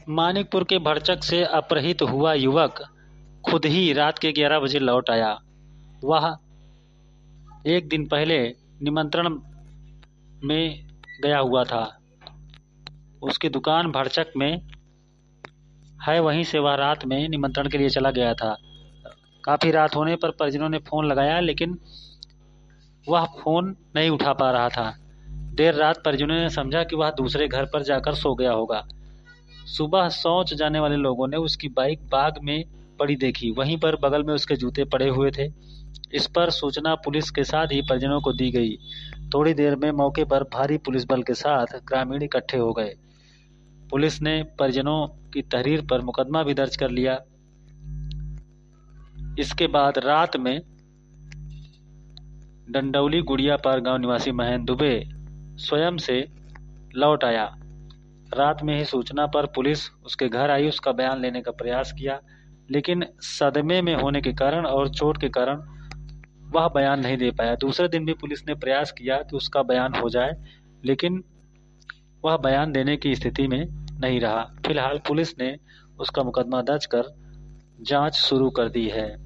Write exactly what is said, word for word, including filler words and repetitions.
मानिकपुर के भरचक से अपहृत हुआ युवक खुद ही रात के ग्यारह बजे लौट आया। वह एक दिन पहले निमंत्रण में गया हुआ था। उसकी दुकान भरचक में है, वहीं से वह रात में निमंत्रण के लिए चला गया था। काफ़ी रात होने पर परिजनों ने फ़ोन लगाया, लेकिन वह फ़ोन नहीं उठा पा रहा था। देर रात परिजनों ने समझा कि वह दूसरे घर पर जाकर सो गया होगा। सुबह शौच जाने वाले लोगों ने उसकी बाइक बाग में पड़ी देखी। वहीं पर बगल में उसके जूते पड़े हुए थे। इस पर सूचना पुलिस के साथ ही परिजनों को दी गई। थोड़ी देर में मौके पर भारी पुलिस बल के साथ ग्रामीण इकट्ठे हो गए। पुलिस ने परिजनों की तहरीर पर मुकदमा भी दर्ज कर लिया। इसके बाद रात में डंडौली गुड़ियापार गांव निवासी महेंद्र दुबे स्वयं से लौट आया। रात में ही सूचना पर पुलिस उसके घर आई। उसका बयान लेने का प्रयास किया, लेकिन सदमे में होने के कारण और चोट के कारण वह बयान नहीं दे पाया। दूसरे दिन भी पुलिस ने प्रयास किया कि उसका बयान हो जाए, लेकिन वह बयान देने की स्थिति में नहीं रहा। फिलहाल पुलिस ने उसका मुकदमा दर्ज कर जांच शुरू कर दी है।